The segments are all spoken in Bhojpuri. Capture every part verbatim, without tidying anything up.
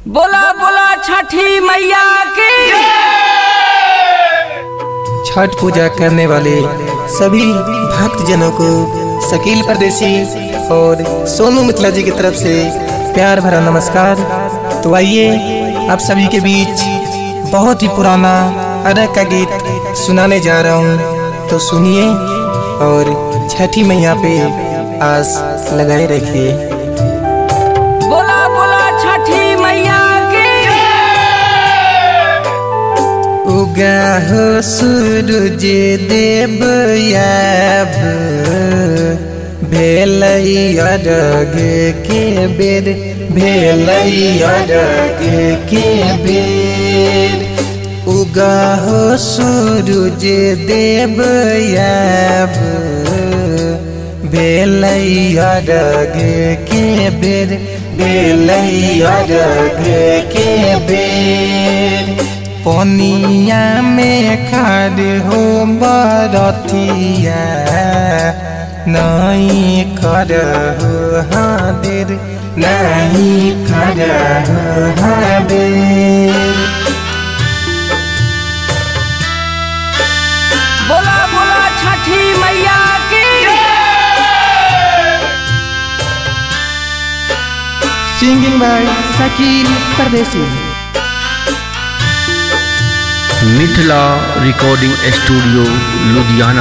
बोला बोला छठी मैया की। छठ पूजा करने वाले सभी भक्तजनों को शकील परदेसी और सोनू मित्तला जी की तरफ से प्यार भरा नमस्कार। तो आइए आप सभी के बीच बहुत ही पुराना अरग का गीत सुनाने जा रहा हूँ, तो सुनिए और छठी मैया पे आस लगाए रखिए। बोला बोला छठी मैया की। उगा हो सूरज देव याब भेलई अरग के बेर, भेलई अरग के बेर। उगा हो सूरज देव याब भेलई अरग के बेर, भेलई अरग के बेर। पनिया में खाड़ हो बरतिया नहीं कर हो हादिर, नहीं कर हो हादिर। बोला बोला छठी मैया की। Singing by Shakeel Pardesi. Mithila recording studio Ludhiana.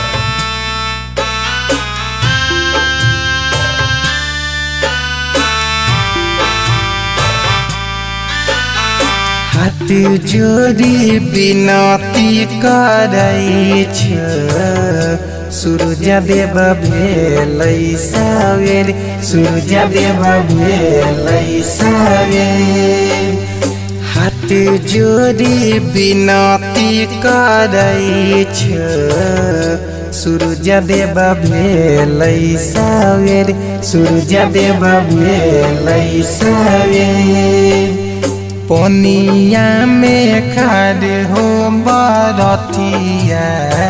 हाथ जोड़ी बिनती करै छ, सूरज देव भेलै सावेर, सूरज देव भेलै सावेर। हाथ जोड़ी बिनती करै छ, सूरज देव भेलै सावेर, सूरज देव भेलै सावेर। पनिया में खाड़ हो बरतिया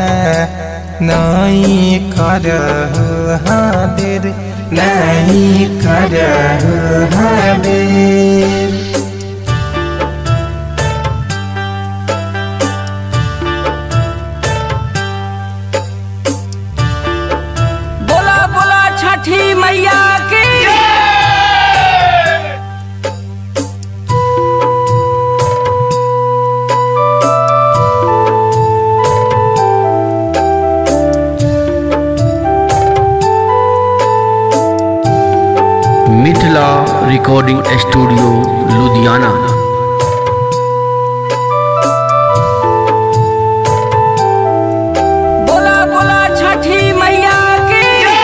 नहीं कर हो हादिर, नहीं कर हो हादिर। बोला बोला छठी मैया की। Mithila recording studio Ludhiana. बोला बोला छठी मैया की।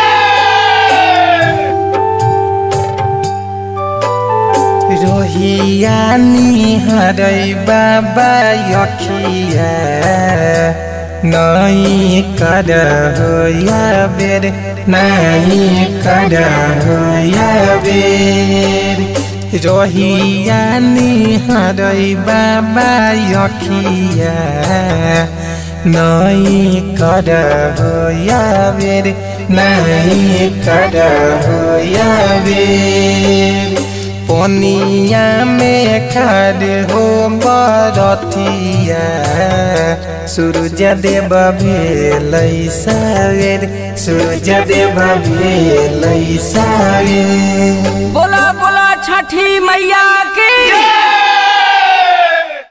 रोहिया निहरै बाबा अखिया नहीं कर हो या बेर, नहीं कर हो या बेर। रोहिया निहरै बाबा अखिया नहीं कर हो या बेर, नहीं कर हो या बेर। पनिया में खाड़ हो बरतिया सूरज देव भेलै सावेर, सूरज देव भेलै सावेर। बोला बोला छठी मैया की।